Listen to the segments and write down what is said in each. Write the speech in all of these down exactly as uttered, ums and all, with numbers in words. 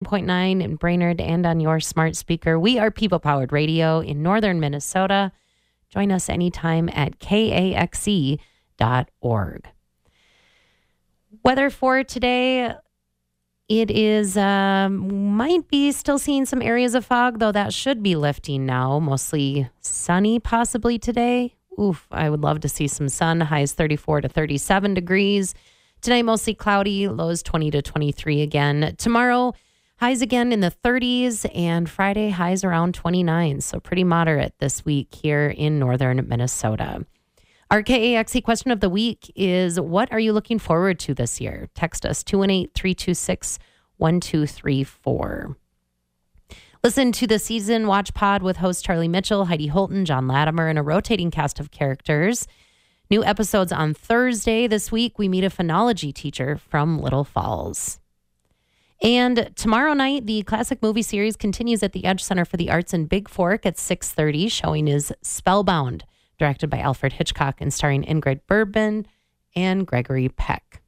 point nine in Brainerd and on your smart speaker. We are People Powered Radio in northern Minnesota. Join us anytime at K A X E dot org. Weather for today, it is, um, might be still seeing some areas of fog, though that should be lifting now. Mostly sunny possibly today. Oof, I would love to see some sun. Highs thirty-four to thirty-seven degrees. Tonight, mostly cloudy, lows twenty to twenty-three again. Tomorrow, highs again in the thirties, and Friday, highs around twenty-nine. So pretty moderate this week here in northern Minnesota. Our K A X E question of the week is, what are you looking forward to this year? Text us two one eight, three two six, one two three four. Listen to the Season Watch Pod with host Charlie Mitchell, Heidi Holton, John Latimer, and a rotating cast of characters. New episodes on Thursday. This week, we meet a phonology teacher from Little Falls. And tomorrow night, the classic movie series continues at the Edge Center for the Arts in Big Fork at six thirty. Showing is Spellbound, directed by Alfred Hitchcock and starring Ingrid Bergman and Gregory Peck.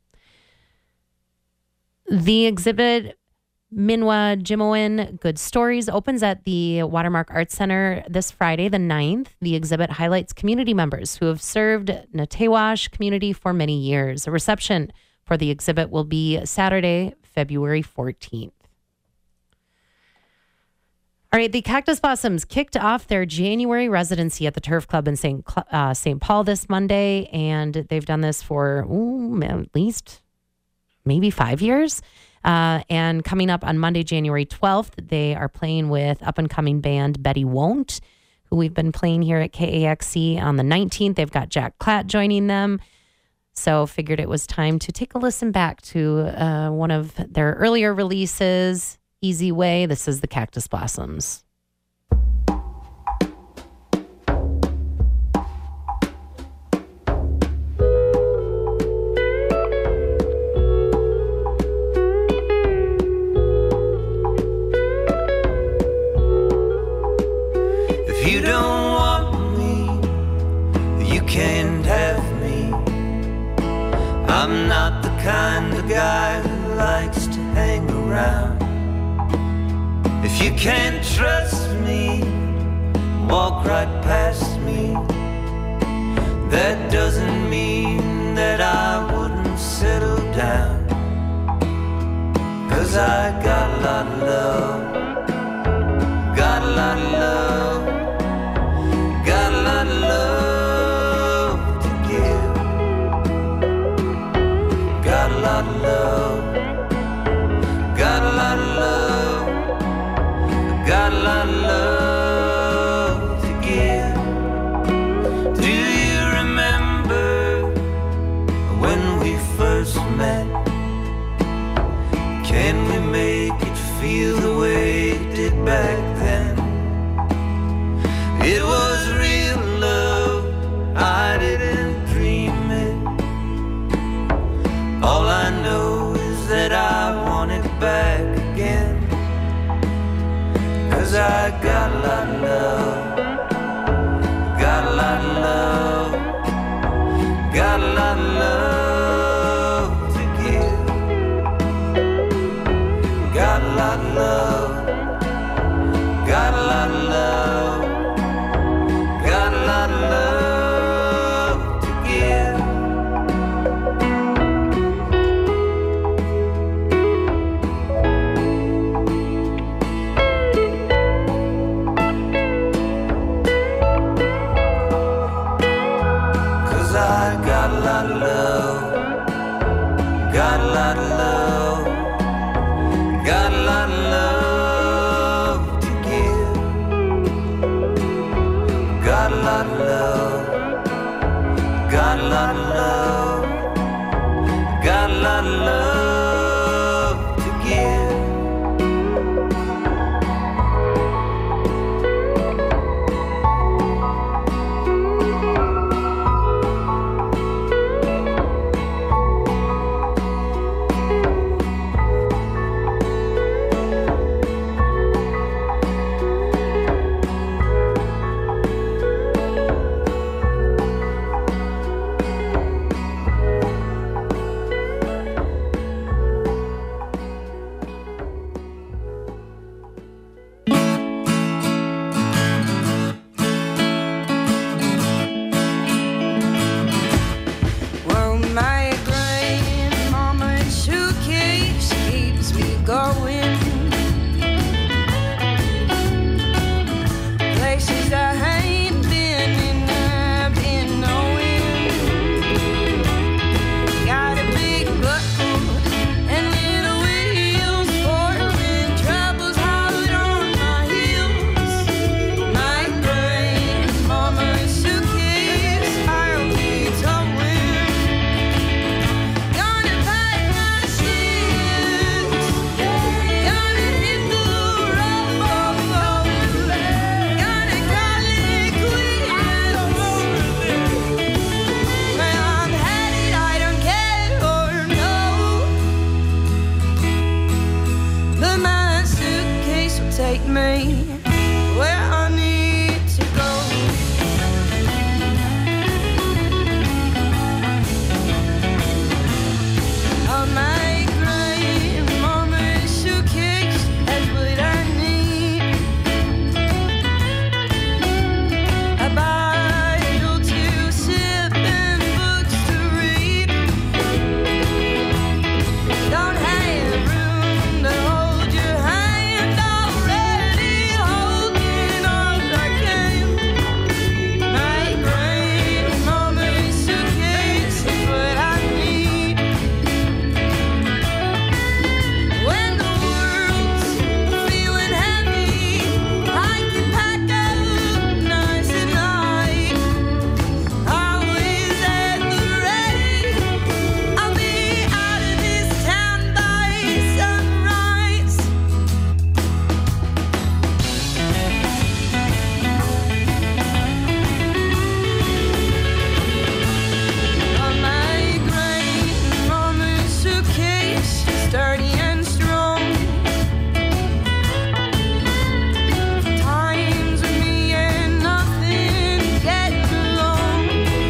The exhibit Minwa Jimoen Good Stories opens at the Watermark Arts Center this Friday, the ninth. The exhibit highlights community members who have served Natewash community for many years. A reception for the exhibit will be Saturday, February fourteenth. All right, the Cactus Blossoms kicked off their January residency at the Turf Club in Saint Uh, Saint Paul this Monday, and they've done this for ooh, at least maybe five years. Uh, and coming up on Monday, January twelfth, they are playing with up-and-coming band Betty Won't, who we've been playing here at K A X C. On the nineteenth, they've got Jack Klatt joining them. So figured it was time to take a listen back to uh, one of their earlier releases, Easy Way. This is the Cactus Blossoms. If you don't want me, you can't have me. I'm not the kind of guy who likes to hang around. If you can't trust me, walk right past me. That doesn't mean that I wouldn't settle down. 'Cause I got a lot of love, got a lot of love, got a lot of love to give. Got a lot of love, got a lot of love, got a lot of love to give. Do you remember when we first met? Can we make it feel the way it did back then? It was real love, I didn't dream it. All I know is that I want it back again. 'Cause I got a lot of love, got a lot of love, got a lot of love to give. Got a lot of love, got a lot of love, got a lot of love to give. 'Cause I got a lot of love, got a lot of love, got a lot of love me where I need to go. I'll make grandmama's suitcase, that's what I need. A Bible to sip and books to read. Don't have room to hold your hand, already holding on I can. My grandmama's suitcase is what I need. When the world's feeling heavy, I can pack up nice and light. Always at the ready, I'll be out of this town by sunrise. On my grandmama's suitcase, sturdy and strong. Times with me and nothing getting along.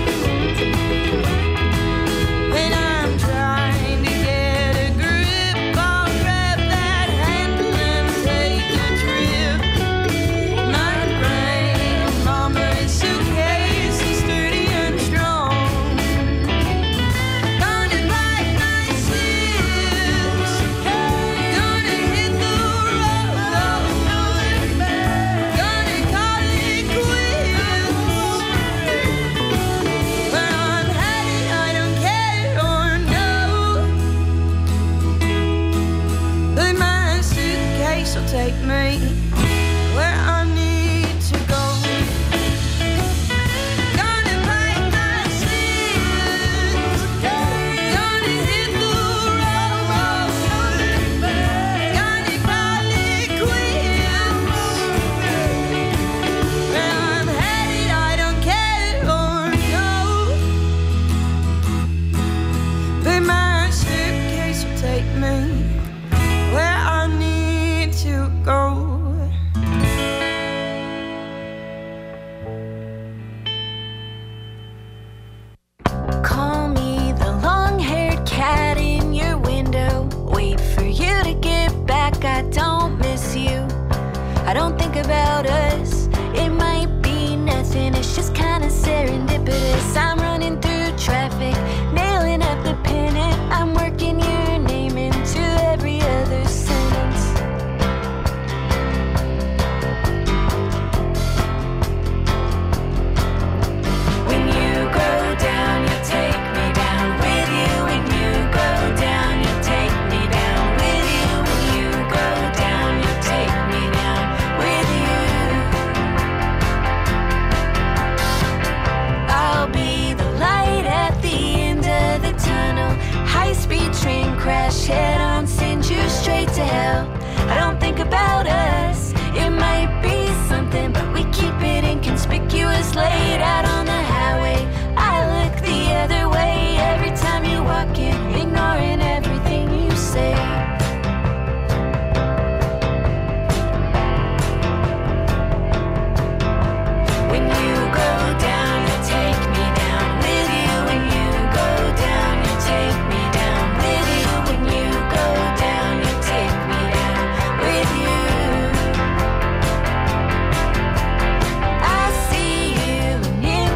When I'm trying to get a grip, I'll grab that handle and take a trip. My grandmama's suitcase is sturdy and strong. Gonna pack my slips, gonna hit the road, gonna call it quits. Where I'm headed, I don't care or know. But my suitcase will take me where I need to go. Gonna pack my slips, gonna hit the road, gonna call it quits. Where I'm headed, I don't care or know. But my suitcase will take me where I need to go. Call me the long-haired cat in your window. Wait for you to get back. I don't miss you. I don't think about us. It might be nothing. It's just kind of serendipitous. I'm running through traffic, nailing up the pennant. I'm working your name into every other sentence. When you go down, you take me down with you. When you go down, you take me down with you. When you go down, you take me down with you. I'll be the light at the end of the tunnel. High-speed train crash, head-on, send you straight to hell. I don't think about us. It might be something, but we keep it inconspicuous. Laid out on the highway, I look the other way every time you walk in, ignoring everything you say. When you go down, you take me down with you. When you go down, you take me down with you. When you go down, you take me down with you. I see you, and it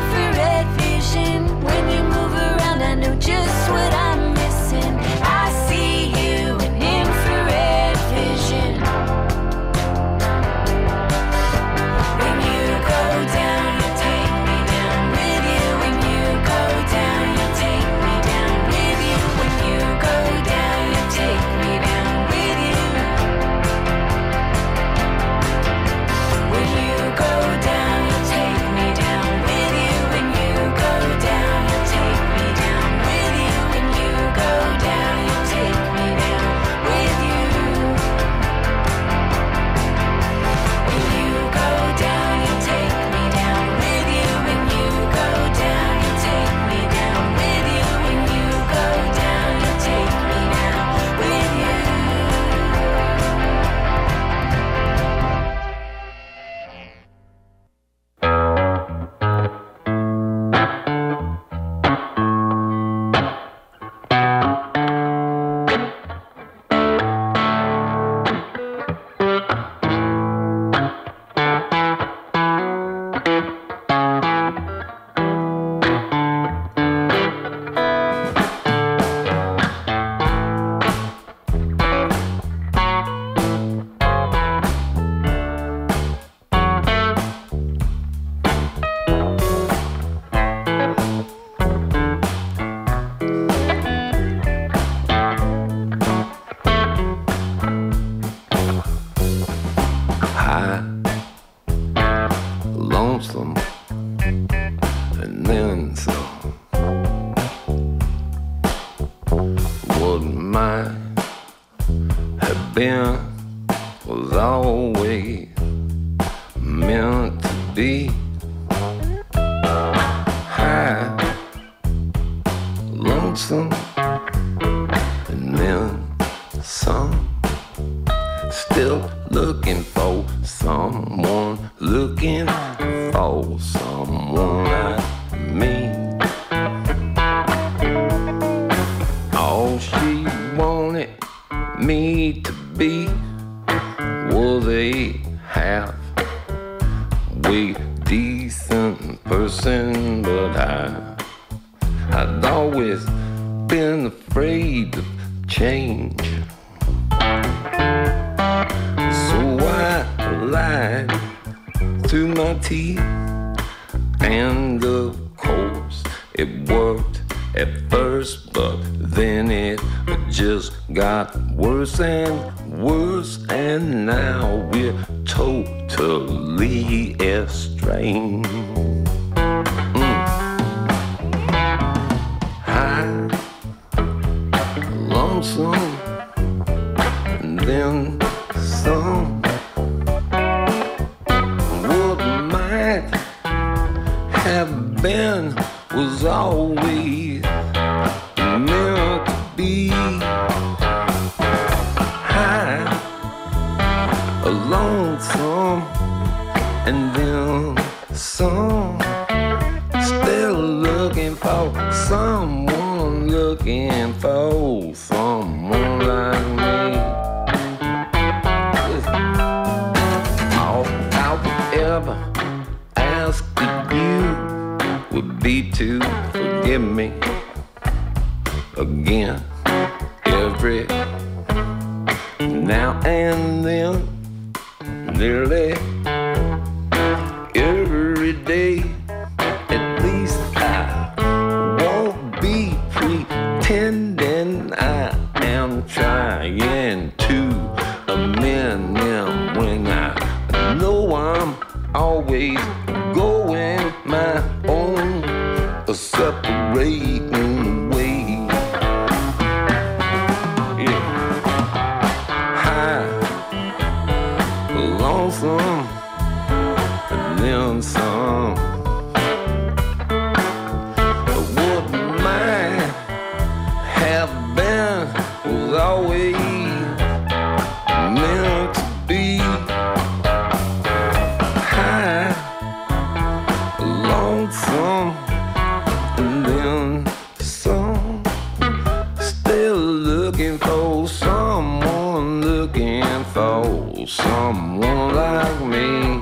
was always meant to be. High, lonesome, and then some. Still looking for someone, looking for someone like me. All she wanted me to be was a halfway decent person, but I, I'd always been afraid of change. So I lied through my teeth, and of course it worked at first, but then it just got worse and worse, and now we're totally estranged. Mm. High, lonesome, and then some. What might have been was always meant to be. High, lonesome, and then some. Still looking for someone, looking for someone like me. All I would ever ask of you would be to forgive me again every now and then, nearly every day. At least I won't be pretending I am trying to amend them when I know I'm always going my own separating way. Yeah. High, lonesome, and then some. What might have been was always meant to be. High, lonesome, and then some. Still looking for someone, looking for someone like me.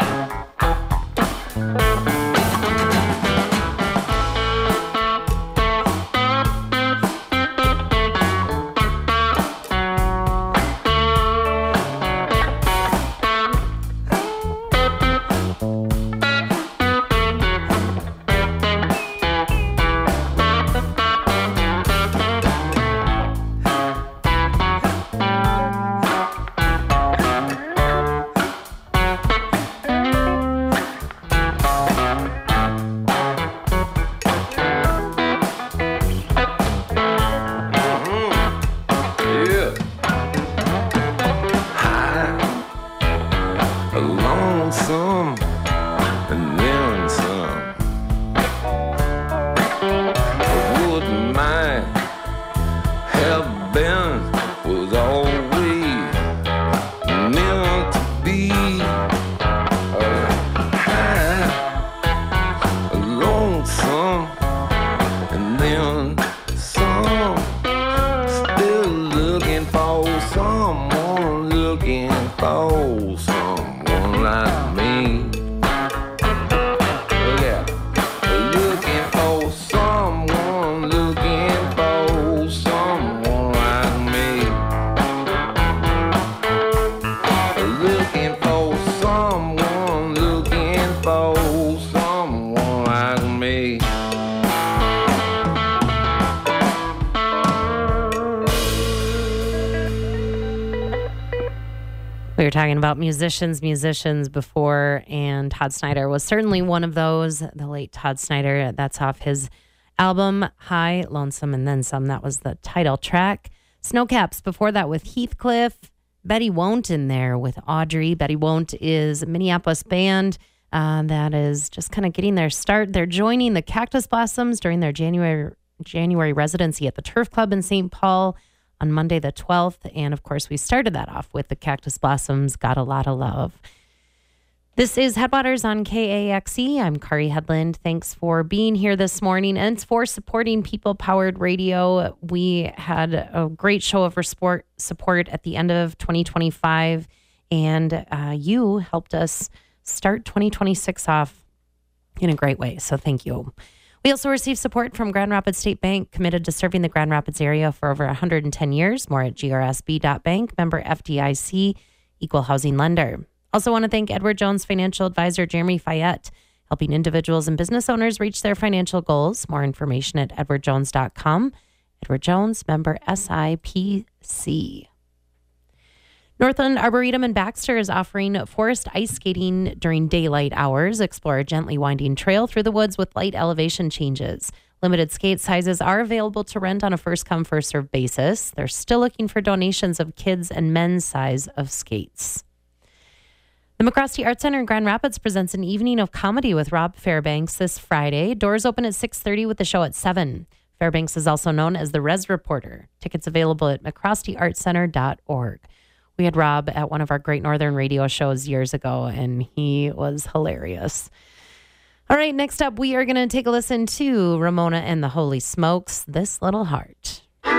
Yeah. High, lonesome, and then some. What might have been was always meant to be. High, lonesome, and then some. Still looking for someone, looking for someone like me. Yeah. Looking for someone, looking for someone like me. Looking for someone, looking for someone like me. We were talking about musicians, musicians before, and Todd Snyder was certainly one of those. The late Todd Snyder, that's off his album High, Lonesome, and Then Some. That was the title track. Snowcaps before that with Heathcliff, Betty Won't in there with Audrey. Betty Won't is a Minneapolis band uh, that is just kind of getting their start. They're joining the Cactus Blossoms during their January January residency at the Turf Club in Saint Paul on Monday the twelfth. And of course, we started that off with the Cactus Blossoms, Got a Lot of Love. This is Headwaters on K A X E. I'm Kari Headland. Thanks for being here this morning and for supporting People-Powered Radio. We had a great show of support, support at the end of twenty twenty-five, and uh, you helped us start twenty twenty-six off in a great way, so thank you. We also received support from Grand Rapids State Bank, committed to serving the Grand Rapids area for over one hundred ten years. More at G R S B dot bank, member F D I C, equal housing lender. Also want to thank Edward Jones financial advisor Jeremy Fayette, helping individuals and business owners reach their financial goals. More information at edward jones dot com. Edward Jones, member S I P C. Northland Arboretum in Baxter is offering forest ice skating during daylight hours. Explore a gently winding trail through the woods with light elevation changes. Limited skate sizes are available to rent on a first-come, first-served basis. They're still looking for donations of kids and men's size of skates. The McCroskey Art Center in Grand Rapids presents an evening of comedy with Rob Fairbanks this Friday. Doors open at six thirty with the show at seven. Fairbanks is also known as the Res Reporter. Tickets available at mccroskey art center dot org. We had Rob at one of our Great Northern radio shows years ago, and he was hilarious. All right, next up, we are going to take a listen to Ramona and the Holy Smokes, This Little Heart.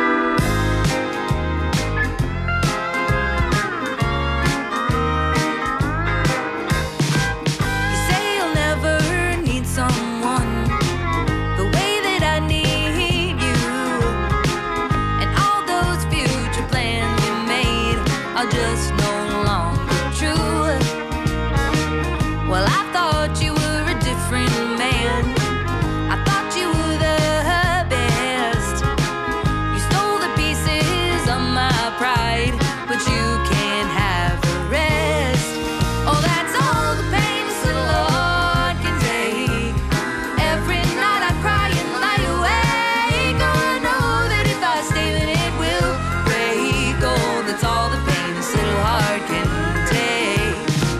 Just no longer true. Well, I thought you were a different man. I thought you were the best. You stole the pieces of my pride, but you can't have the rest. Oh, that's all the pain this little heart can take. Every night I cry and lie awake. Oh, I know that if I stay then it will break. Oh, that's all the pain heart can take.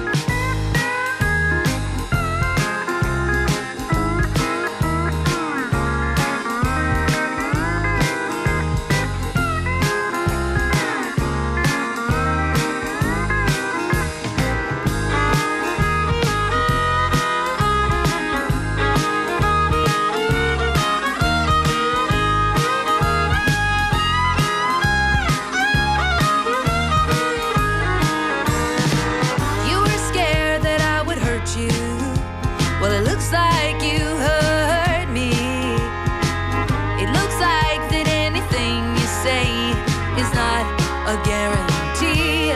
Like you hurt me. It looks like that anything you say is not a guarantee.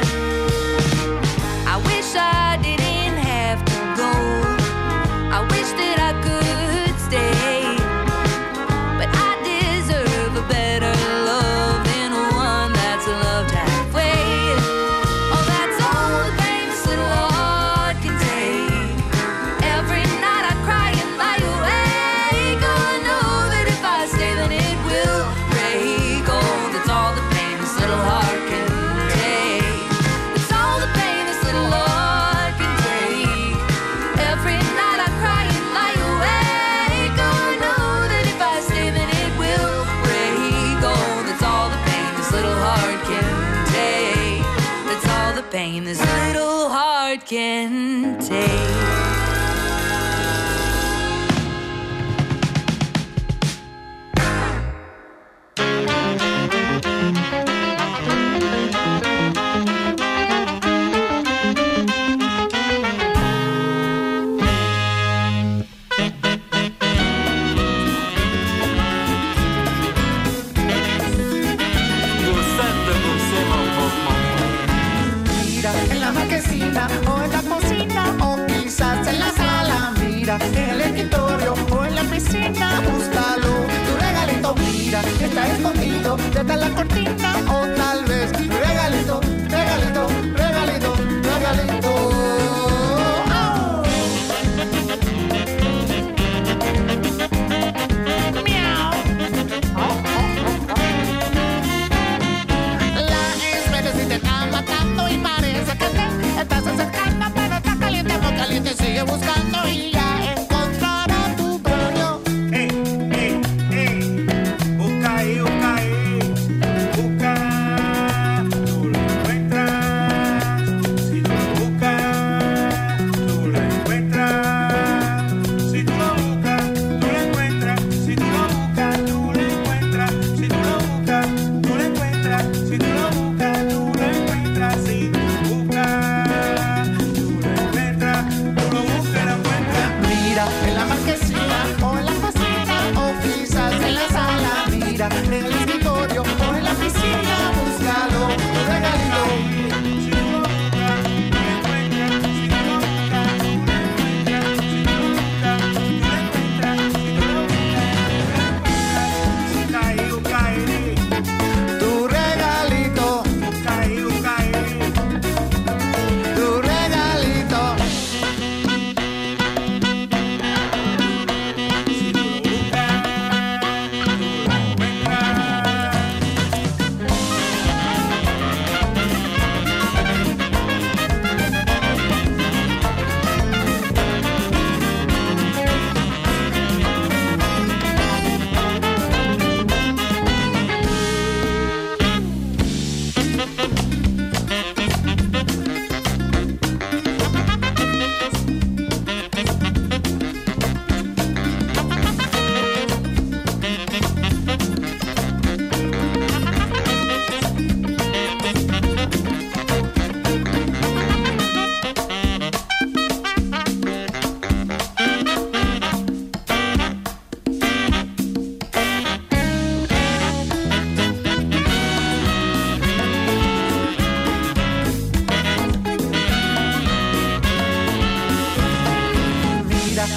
I wish I didn't have to go. I wish that I could stay, but I deserve a better love than one that's loved halfway. Oh, that's all the pain this little heart can take. Every night I cry and lie awake. Oh, I know that if I stay then it will break. Oh, that's all the pain this little heart can take. That's all the pain this little heart can take. Every night I cry and lie awake. Oh, I know that if I stay then it will break. Oh, that's all the pain this little heart can take. That's all the pain this little heart can take. En la marquesina o en la cocina o quizás en la sala, mira, en el escritorio o en la piscina, búscalo, tu regalito, mira, está escondido detrás de la cortina o tal vez tu regalito, regalito, regalito, regalito. ¡Oh! Miau. Oh, oh, oh, oh. La especie si te está matando.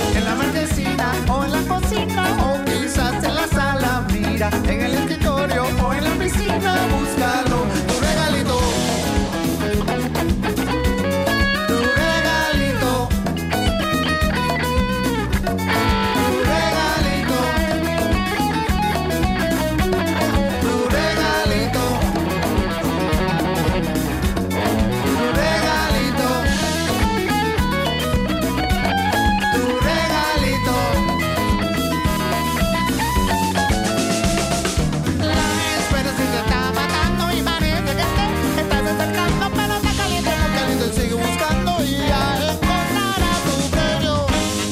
en la marquesina o en la cocina o quizás en la sala. Mira, en el escritorio o en la piscina, búscalo, tu regalito. Tu regalito. Tu regalito. Tu regalito. Tu regalito. Tu regalito. La espera si te está matando y parece que te estás acercando, pero está caliente, muy caliente, sigue buscando y ya encontrarás tu premio.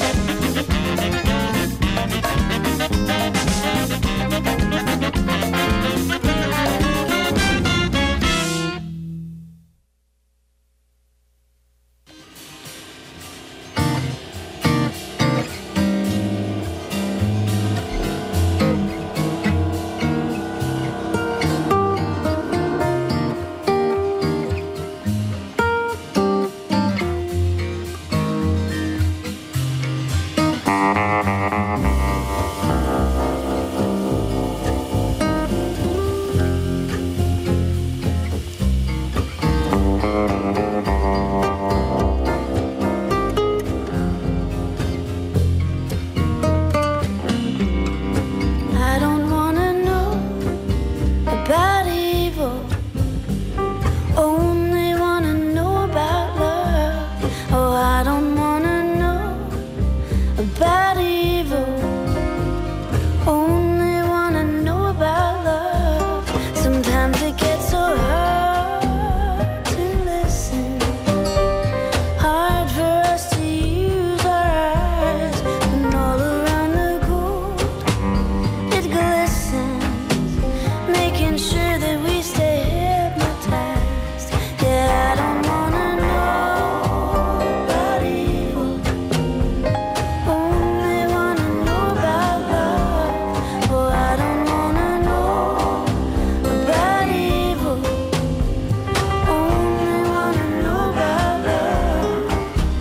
I don't wanna know about evil. Only wanna know about love. Oh, I don't wanna know about evil. Only wanna know about love. Sometimes it gets so hard to listen. Hard for us to use our eyes. And all around the gold it glistens, making sure that we stay hypnotized. Yeah, I don't wanna know about evil. Only wanna know about love. Oh, I don't wanna know about evil. Only wanna know about love.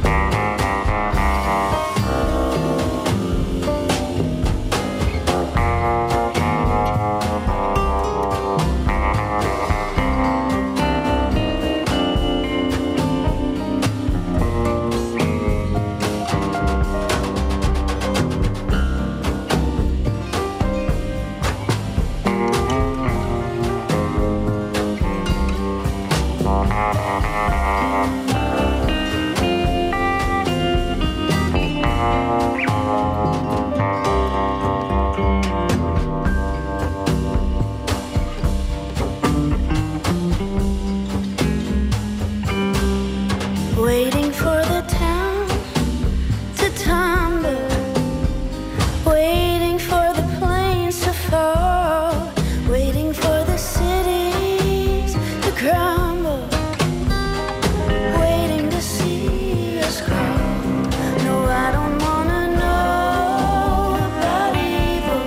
Waiting for the town to tumble, waiting for the planes to fall, waiting for the cities to crumble, waiting to see us crawl. No, I don't wanna know about evil.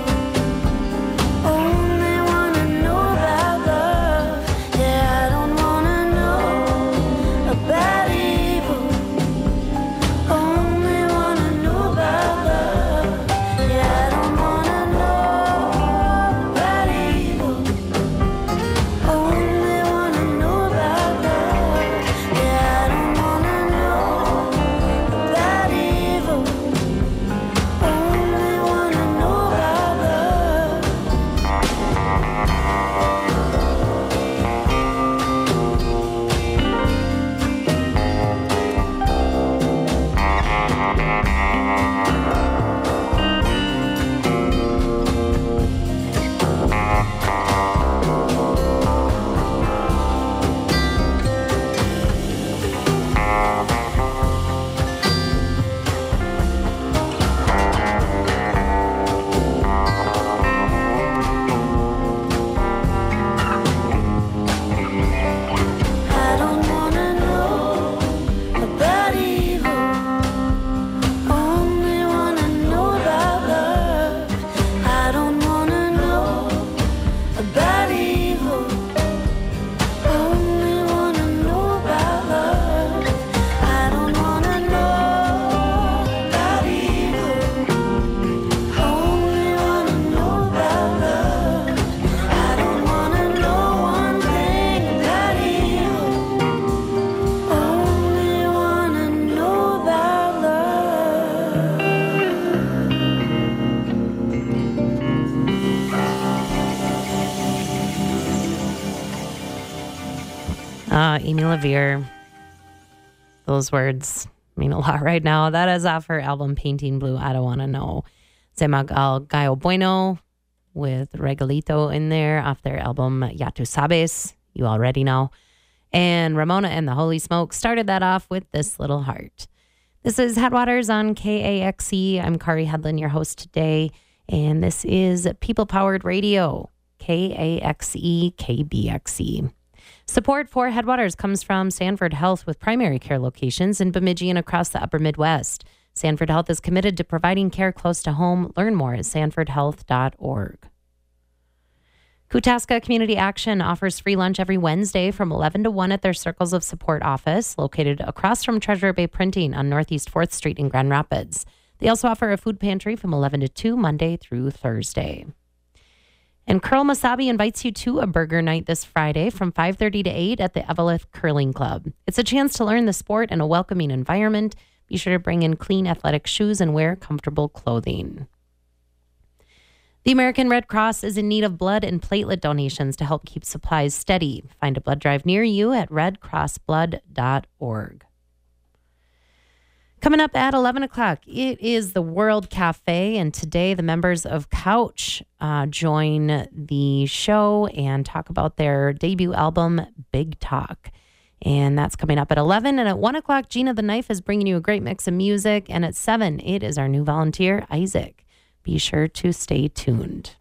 Only wanna know about love. Yeah, I don't wanna know about evil. Amy LaVere. Those words mean a lot right now. That is off her album Painting Blue. I Don't Want to Know. Se Magal Gallo Bueno with Regalito in there off their album Ya Tu Sabes. You already know. And Ramona and the Holy Smoke started that off with This Little Heart. This is Headwaters on K A X E. I'm Kari Hedlund, your host today. And this is People Powered Radio, K A X E, K B X E. Support for Headwaters comes from Sanford Health with primary care locations in Bemidji and across the upper Midwest. Sanford Health is committed to providing care close to home. Learn more at sanford health dot org. Kutaska Community Action offers free lunch every Wednesday from eleven to one at their Circles of Support office, located across from Treasure Bay Printing on Northeast fourth Street in Grand Rapids. They also offer a food pantry from eleven to two, Monday through Thursday. And Curl Masabi invites you to a burger night this Friday from five thirty to eight at the Eveleth Curling Club. It's a chance to learn the sport in a welcoming environment. Be sure to bring in clean athletic shoes and wear comfortable clothing. The American Red Cross is in need of blood and platelet donations to help keep supplies steady. Find a blood drive near you at red cross blood dot org. Coming up at eleven o'clock, it is the World Cafe, and today the members of Couch uh, join the show and talk about their debut album, Big Talk. And that's coming up at eleven. And at one o'clock, Gina the Knife is bringing you a great mix of music. And at seven, it is our new volunteer, Isaac. Be sure to stay tuned.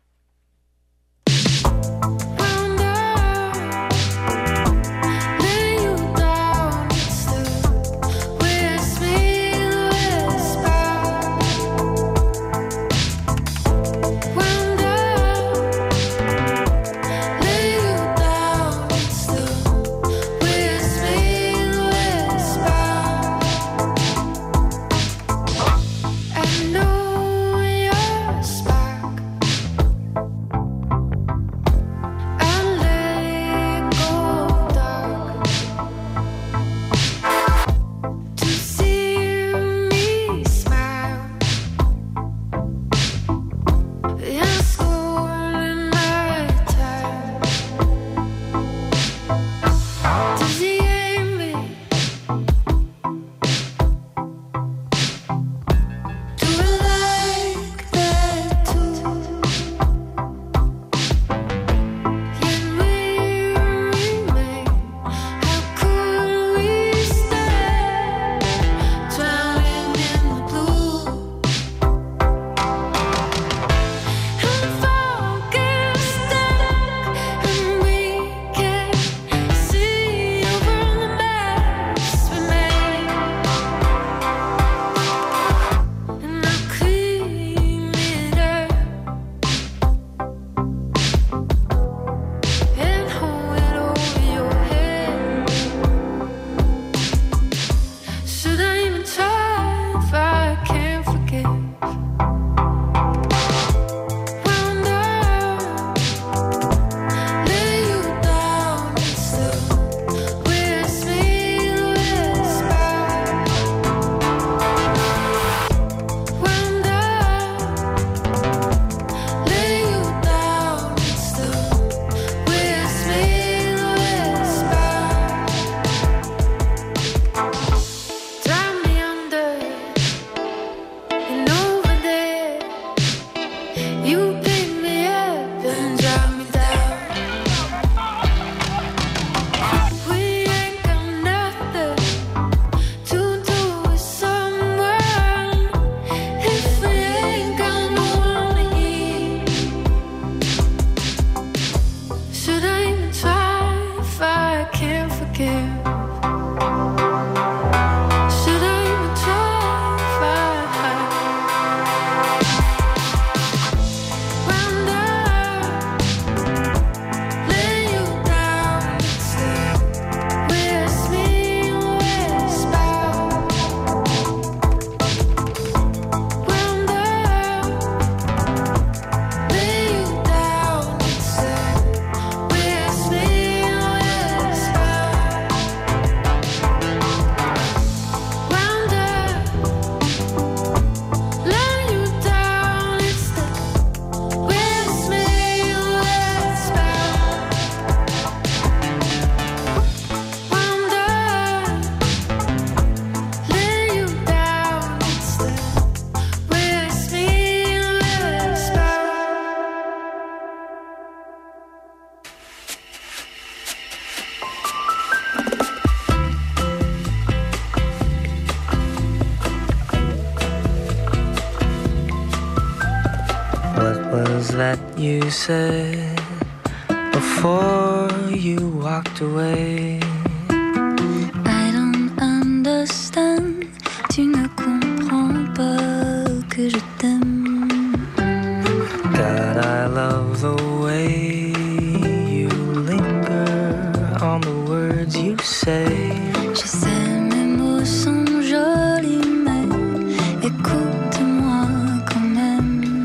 was that you said before you walked away? I don't understand. Tu ne comprends pas que je t'aime. God, I love the way you linger on the words you say. Je sais mes mots sont jolis, mais écoute-moi quand même.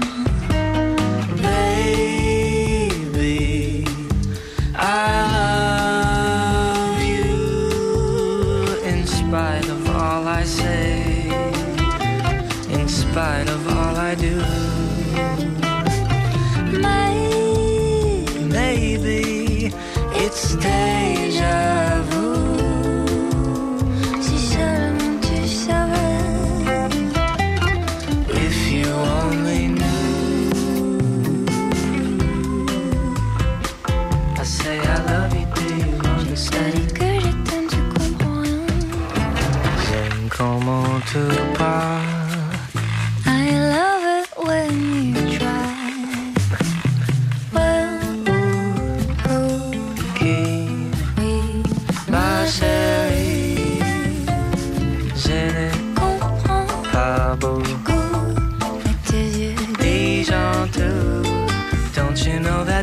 Baby, I love you in spite of all I say, in spite of all I do. Maybe it's déjà vu. Si seulement tu savais. If you only knew. I say I love you, do you Je understand? dis que je t'aime, tu comprends rien. J'aime comment tu parles. I love it when you try. Well, oh, Qui, oui, ma chérie, je ne comprends pas beaucoup. mais tes yeux Déjà tout, don't you know that,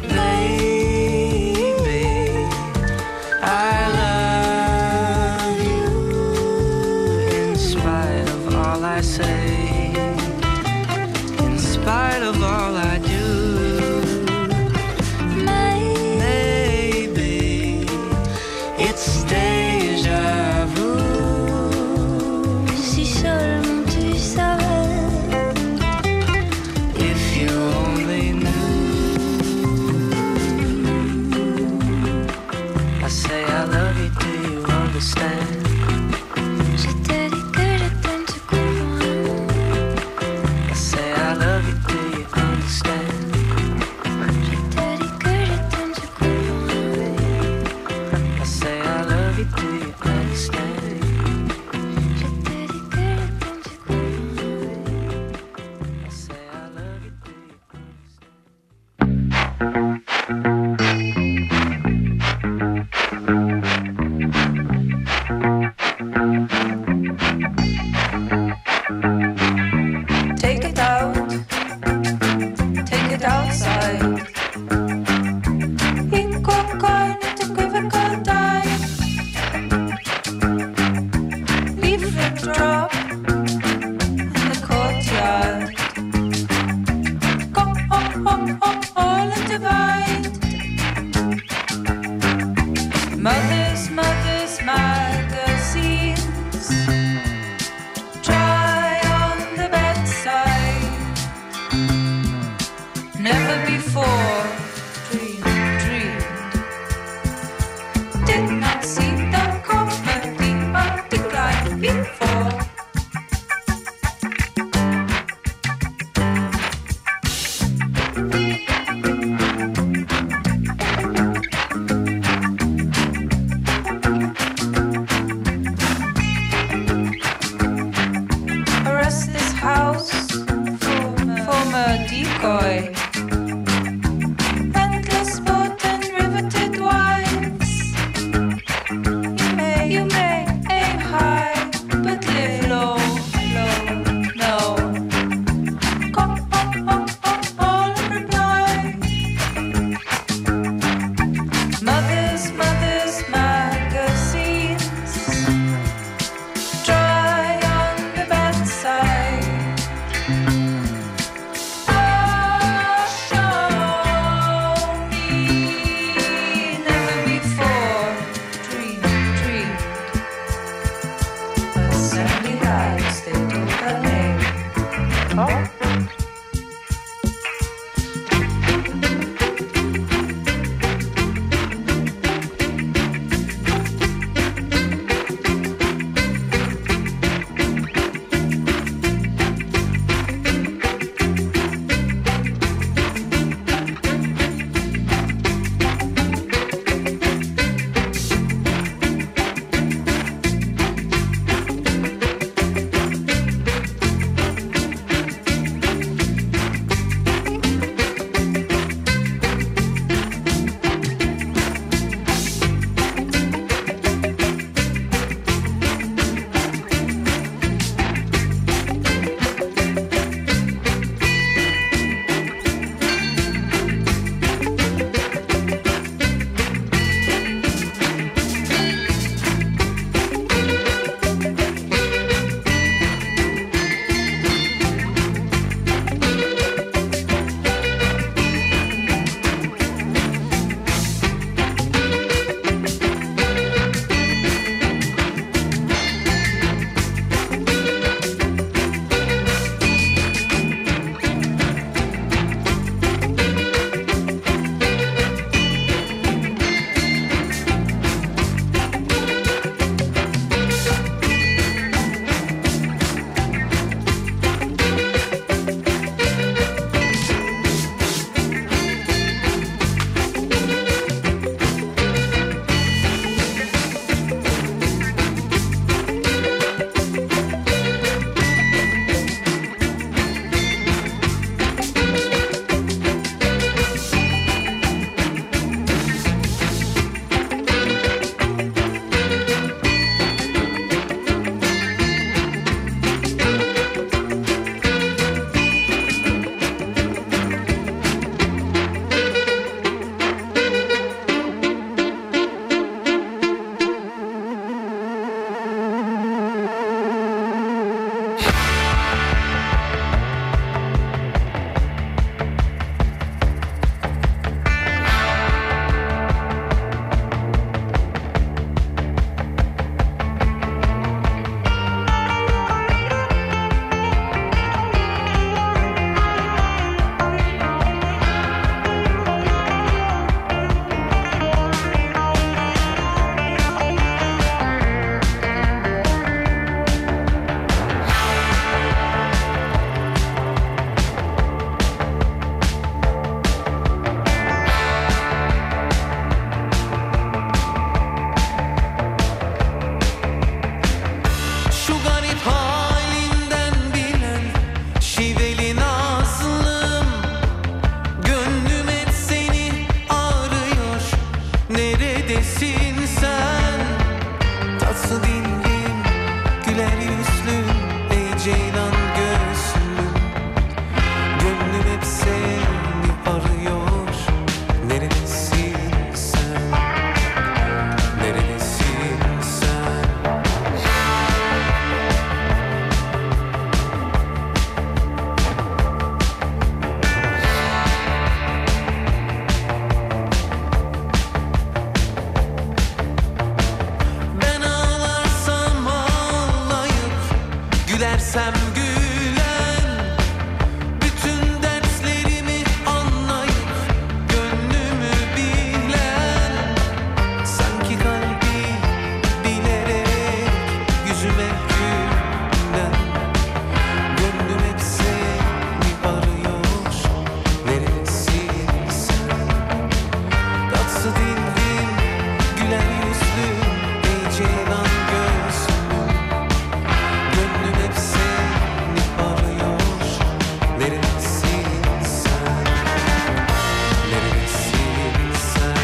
baby, I love you in spite of all I say, in spite of all I do. Maybe it's déjà vu. si seulement tu savais. If you only knew. I say I love you, do you understand? Je te dis que je t'aime, tu comprends rien. I say I love you, do you understand? Je te dis que je t'aime, tu comprends rien. I say I love you, do you understand? Je te dis que je t'aime, tu comprends rien. I say I love you, do you understand? Take it out, take it outside. In cocaine, to give a good time. Leave it drop in the courtyard. Go home, home, home, all and divide. Mothers, mothers, magazines. Try on the bedside. Never before dreamed, dreamed. Did not see the comedy of decline before. Arrest this house, former decoy. Endless boat and riveted wives. You may, you may aim high, but live low, low, no. Come home, home, home, all in reply. Mothers, mothers, magazines. Dry on the bedside. Ah, Gülersem gülen, bütün derslerimi anlayıp gönlümü bilen, sanki kalbi bilerek yüzüme gülen. Gönlüm hep seni arıyor, neredesin sen? Tatlı dildin, güler yüzlü, ey ceylan gözlü. Gönlüm hep seni arıyor, neredesin sen? Neredesin sen?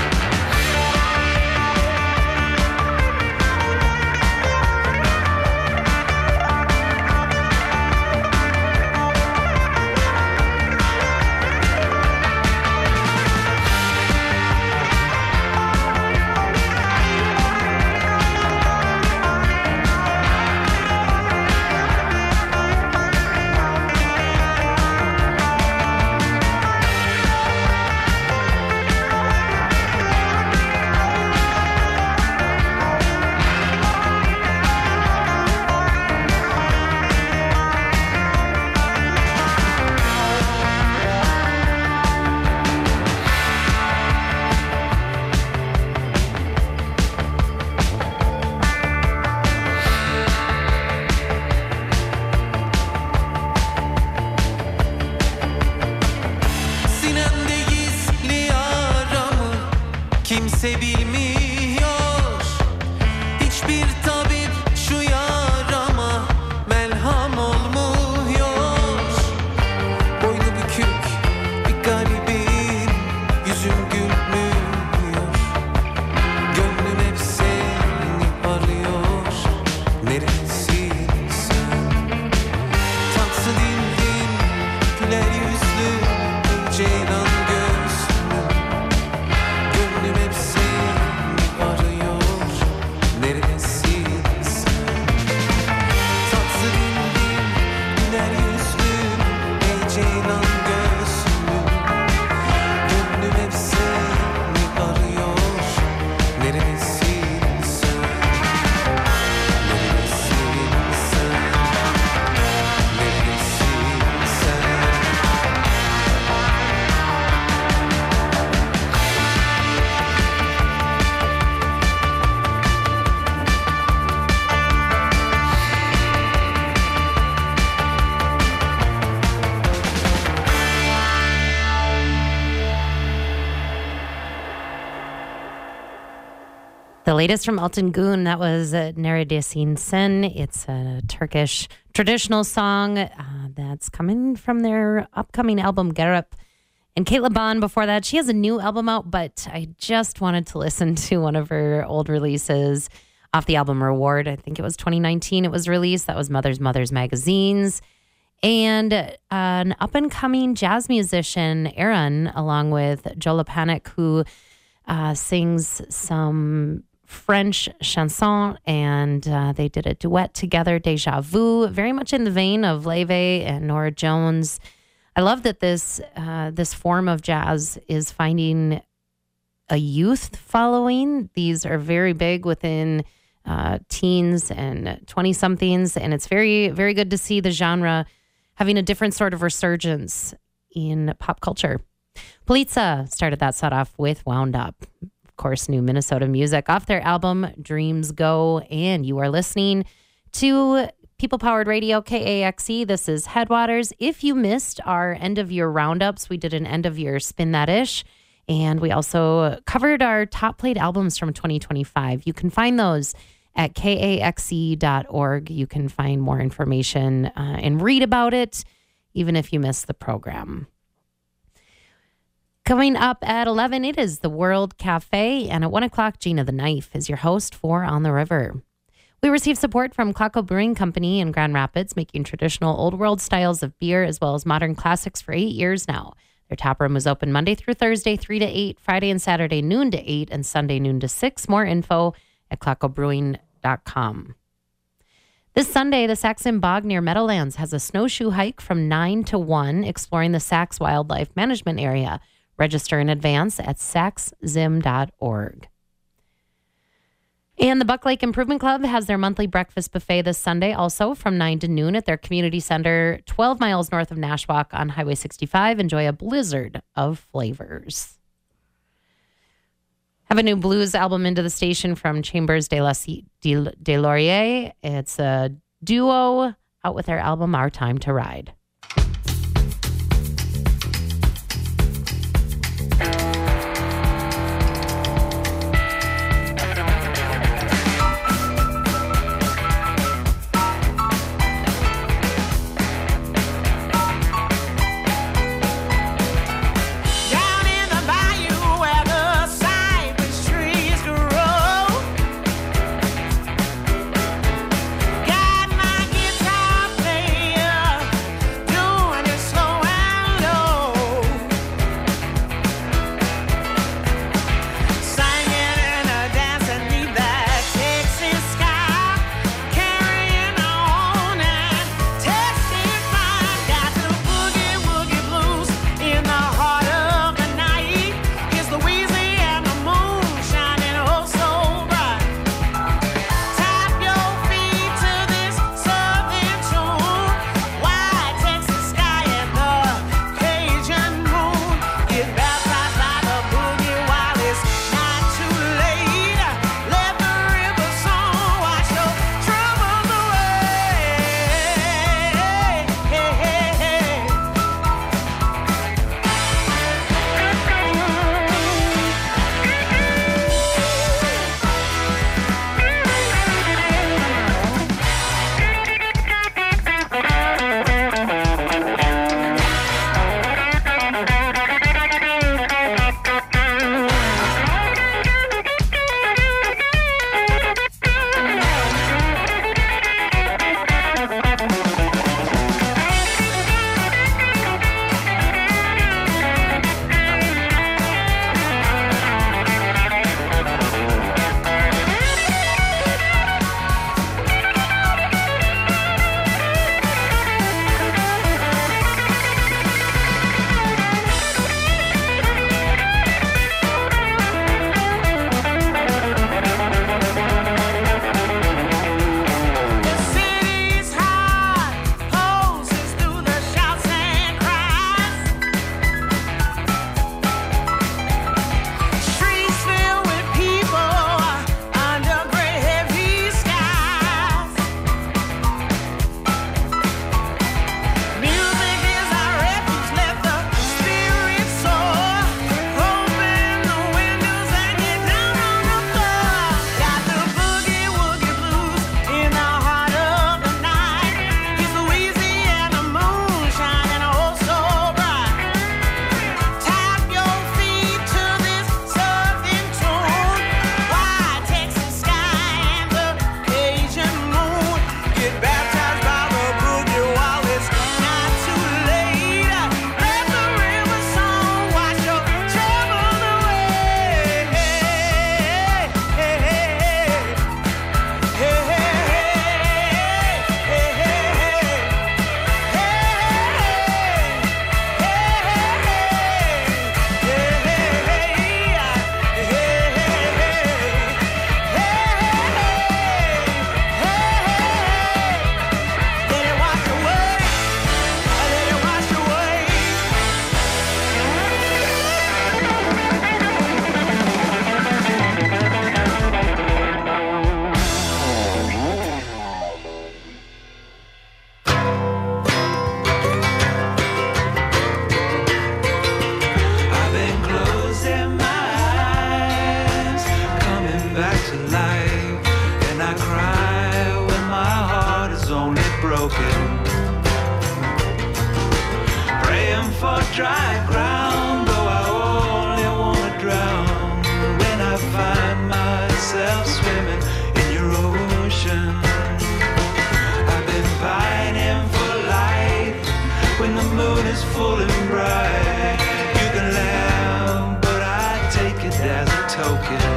Sinemde gizli yaramı kimse bilmiyor. Hiçbir tabip şu yarama melham olmuyor. Boynu bükük bir garibim, yüzüm gülmüyor. Gönlüm hep seni arıyor, neredesin sen? Tatlı dildin, güler yüzlü, ceylan gözlü. Gönlüm hep seni arıyor, neredesin sen? Tatlı dildin, güler yüzlü, ey ceylan gözlü. Gönlüm hep seni arıyor, neredesin sen? Neredesin sen? Neredesin sen? The latest from Altan Gün, that was uh, Neredesin Sen. It's a Turkish traditional song uh, that's coming from their upcoming album, Garip. And Kate Laban, before that, she has a new album out, but I just wanted to listen to one of her old releases off the album Reward. I think it was twenty nineteen it was released. That was Mother's Mother's Magazines. And uh, an up-and-coming jazz musician, Aaron, along with Jola Panic, who uh, sings some French chanson, and uh, they did a duet together, Deja Vu, very much in the vein of Leve and Nora Jones. I love that this uh, this form of jazz is finding a youth following. These are very big within uh, teens and twenty-somethings, and it's very, very good to see the genre having a different sort of resurgence in pop culture. Politza started that set off with Wound Up. Of course, new Minnesota music off their album Dreams Go, and you are listening to People Powered Radio, K A X E. This is Headwaters. If you missed our end of year roundups, we did an end of year Spin That Ish, and we also covered our top played albums from twenty twenty-five. You can find those at K A X E dot org. You can find more information uh, and read about it, even if you missed the program. Coming up at eleven, it is the World Cafe, and at one o'clock, Gina the Knife is your host for On the River. We receive support from Claco Brewing Company in Grand Rapids, making traditional old world styles of beer as well as modern classics for eight years now. Their tap room is open Monday through Thursday, three to eight, Friday and Saturday, noon to eight, and Sunday, noon to six. More info at claco brewing dot com. This Sunday, the Saxon Bog near Meadowlands has a snowshoe hike from nine to one, exploring the Sax Wildlife Management Area. Register in advance at sax zim dot org. And the Buck Lake Improvement Club has their monthly breakfast buffet this Sunday, also from nine to noon at their community center, twelve miles north of Nashwauk on Highway sixty-five. Enjoy a blizzard of flavors. Have a new blues album into the station from Chambers de, la, de, de Laurier. It's a duo out with their album, Our Time to Ride. Down in the bayou where the cypress trees grow, got my guitar player doing it slow and low, singing and dancing beneath that Texas sky, carrying on and testifying. Got the boogie woogie blues in the heart of the night. It's Louisiana moon shining oh so bright. Tap your feet to this southern tune. White Texas sky and the Cajun moon. Get baptized by the boogie while it's not too late. Let the river song wash your troubles away. Hey, hey, hey. The city's heart pulses through the shouts and cries. Streets filled with people under gray heavy skies. Music is our refuge, let the spirit soar. Open the windows and get down on the floor. Got the boogie woogie blues in the heart of the night. It's Louisiana moon shining oh so bright. Tap your feet to this southern tune. White Texas sky and the Cajun moon. Get baptized by the boogie while it's not too late. Let the river song wash your troubles away. Hey, hey, hey. Hey, hey, hey. Hey, hey, hey. I've been closing my eyes, coming back to life, and I cry when my heart is only broken. Praying for dry ground, though I only wanna drown. When I find myself swimming in your ocean, I've been fighting for light when the moon is full and bright. You can laugh, but I take it as a token.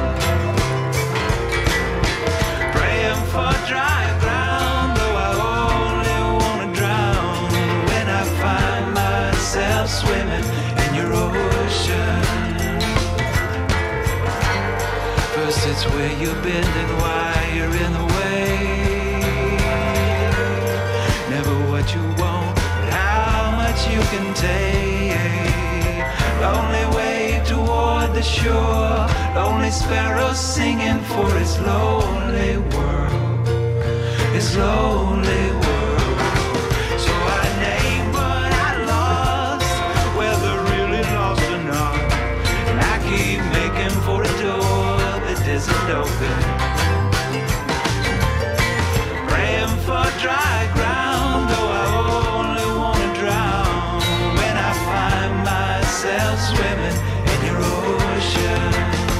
Praying for dry ground, though I only wanna drown. When I find myself swimming in your ocean. First it's where you've been and why singing for its lonely world, its lonely world. So I name what I lost, whether really lost or not, and I keep making for a door that isn't open, praying for dry ground, though I only wanna drown when I find myself swimming in your ocean.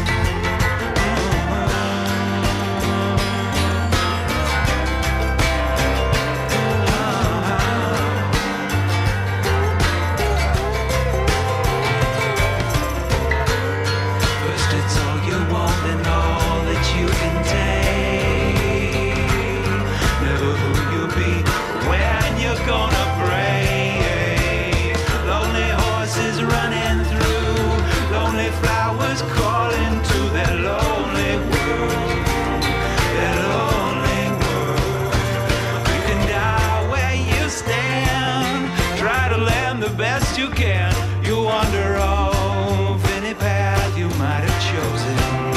First it's all you want and all that you can take, never who you'll be, when you're gonna break. Lonely horses running through, lonely flowers calling to that lonely world, that lonely world. You can die where you stand, try to land the best you can. You wander off any path you might have chosen.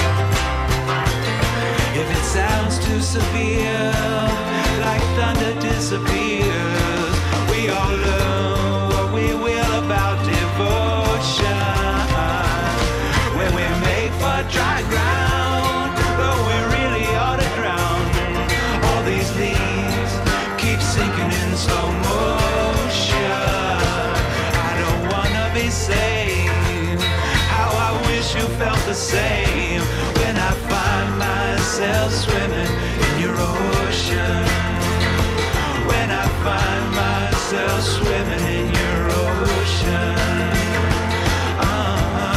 If it sounds too severe, like thunder disappears, we all learn what we will about devotion. When we make for dry ground, though we really ought to drown, all these leaves keep sinking in slow motion. I don't wanna be saved, how I wish you felt the same when I find myself swimming in your ocean. When I find myself swimming in your ocean. Uh-huh.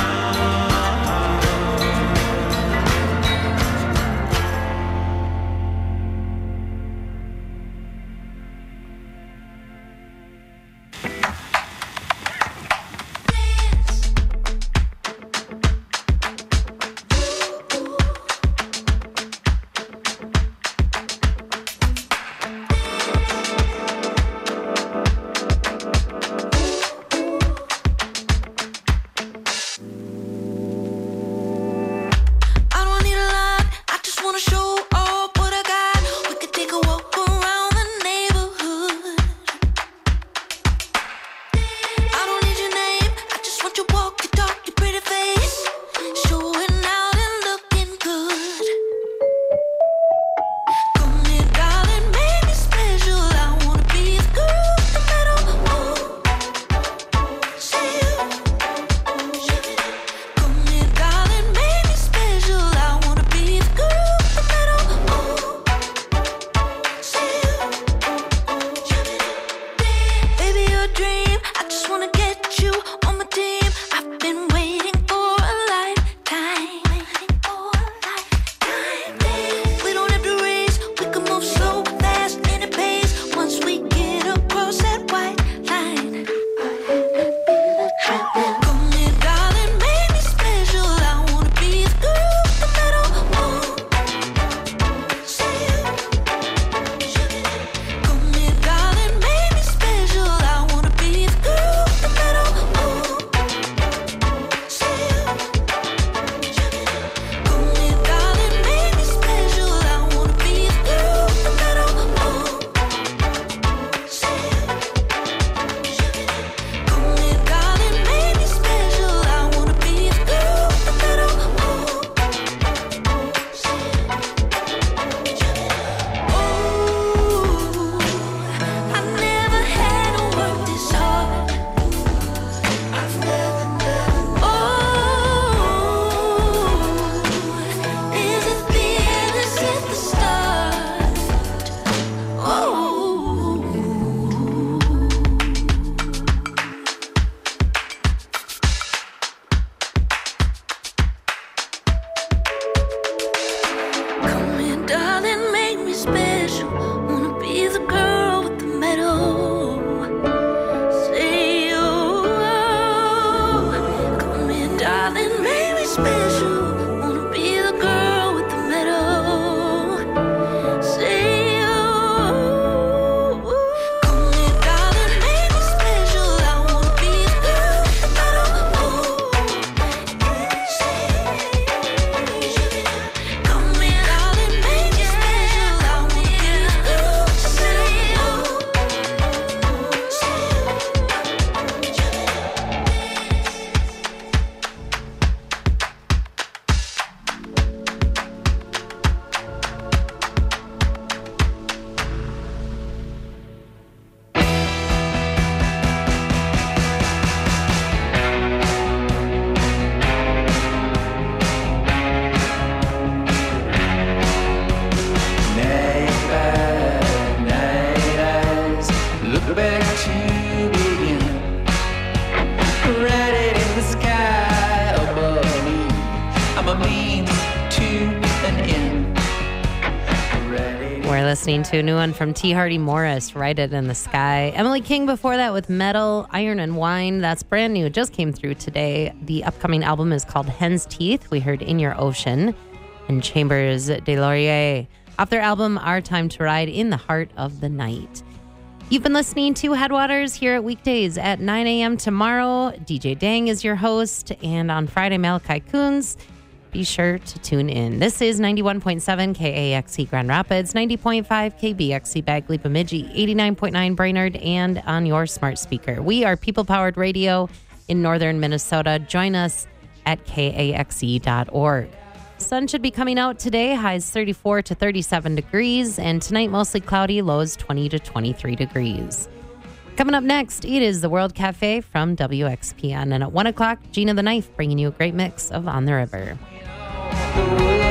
go back to begin. Write it in the sky above me. I'm a means to an end. Write it in We're listening to a new one from T. Hardy Morris, Write It in the Sky. Emily King before that with Metal, Iron and Wine. That's brand new. It just came through today. The upcoming album is called Hen's Teeth. We heard In Your Ocean. And Chambers de Laurier off their album Our Time to Ride in the Heart of the Night. You've been listening to Headwaters here at weekdays at nine a.m. tomorrow. D J Dang is your host. And on Friday, Malachi Coons. Be sure to tune in. This is ninety-one point seven K A X E Grand Rapids, ninety point five K B X E Bagley Bemidji, eighty-nine point nine Brainerd, and on your smart speaker. We are people-powered radio in northern Minnesota. Join us at K A X E dot org. Sun should be coming out today, highs thirty-four to thirty-seven degrees, and tonight mostly cloudy, lows twenty to twenty-three degrees. Coming up next, it is the World Cafe from W X P N, and at one o'clock, Gina the Knife bringing you a great mix of On the River. the world.